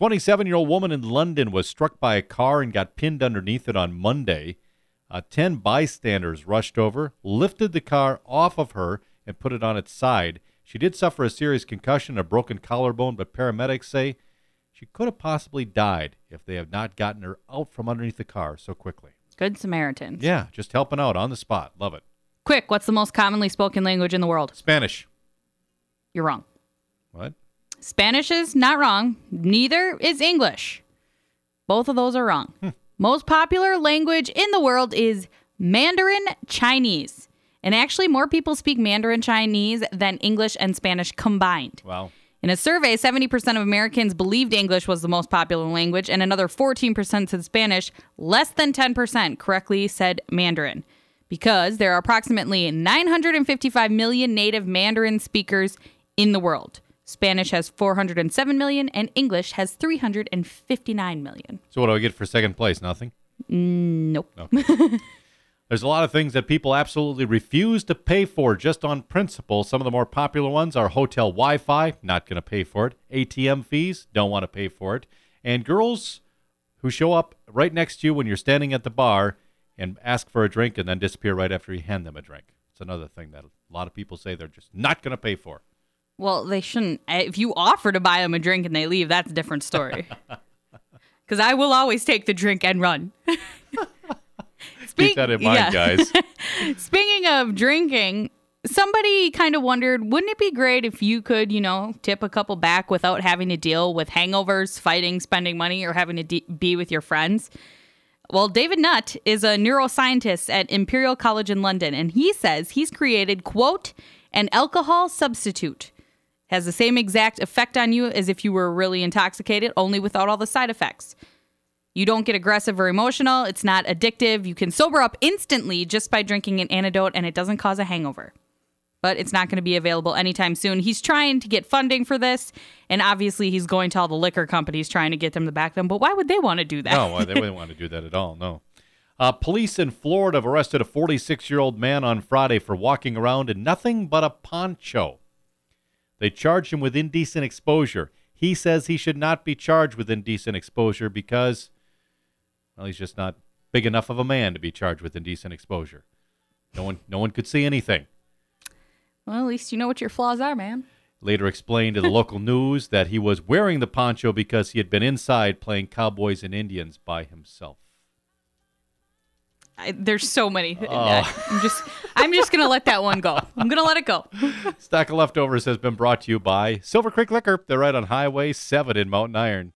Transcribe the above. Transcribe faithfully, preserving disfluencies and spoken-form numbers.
twenty-seven-year-old woman in London was struck by a car and got pinned underneath it on Monday. Uh, ten bystanders rushed over, lifted the car off of her, and put it on its side. She did suffer a serious concussion, a broken collarbone, but paramedics say she could have possibly died if they have not gotten her out from underneath the car so quickly. Good Samaritans. Yeah, just helping out on the spot. Love it. Quick, what's the most commonly spoken language in the world? Spanish. You're wrong. What? Spanish is not wrong. Neither is English. Both of those are wrong. Hmm. Most popular language in the world is Mandarin Chinese. And actually, more people speak Mandarin Chinese than English and Spanish combined. Wow. In a survey, seventy percent of Americans believed English was the most popular language, and another fourteen percent said Spanish. Less than ten percent correctly said Mandarin, because there are approximately nine hundred fifty-five million native Mandarin speakers in the world. Spanish has four hundred seven million, and English has three hundred fifty-nine million. So what do I get for second place? Nothing? Mm, nope. Okay. There's a lot of things that people absolutely refuse to pay for just on principle. Some of the more popular ones are hotel Wi-Fi, not going to pay for it. A T M fees, don't want to pay for it. And girls who show up right next to you when you're standing at the bar and ask for a drink and then disappear right after you hand them a drink. It's another thing that a lot of people say they're just not going to pay for. Well, they shouldn't. If you offer to buy them a drink and they leave, that's a different story. Because I will always take the drink and run. Speak, Keep that in mind, yeah. guys. Speaking of drinking, somebody kind of wondered, wouldn't it be great if you could, you know, tip a couple back without having to deal with hangovers, fighting, spending money, or having to de- be with your friends? Well, David Nutt is a neuroscientist at Imperial College in London, and he says he's created, quote, an alcohol substitute. Has the same exact effect on you as if you were really intoxicated, only without all the side effects. You don't get aggressive or emotional. It's not addictive. You can sober up instantly just by drinking an antidote, and it doesn't cause a hangover. But it's not going to be available anytime soon. He's trying to get funding for this, and obviously he's going to all the liquor companies trying to get them to back them. But why would they want to do that? No, they wouldn't want to do that at all, no. Uh, police in Florida have arrested a forty-six-year-old man on Friday for walking around in nothing but a poncho. They charged him with indecent exposure. He says he should not be charged with indecent exposure because, well, he's just not big enough of a man to be charged with indecent exposure. No one, no one could see anything. Well, at least you know what your flaws are, man. Later explained to the local news that he was wearing the poncho because he had been inside playing Cowboys and Indians by himself. I, there's so many. Oh. I'm just, I'm just gonna let that one go. I'm gonna let it go. Stack of Leftovers has been brought to you by Silver Creek Liquor. They're right on Highway seven in Mountain Iron.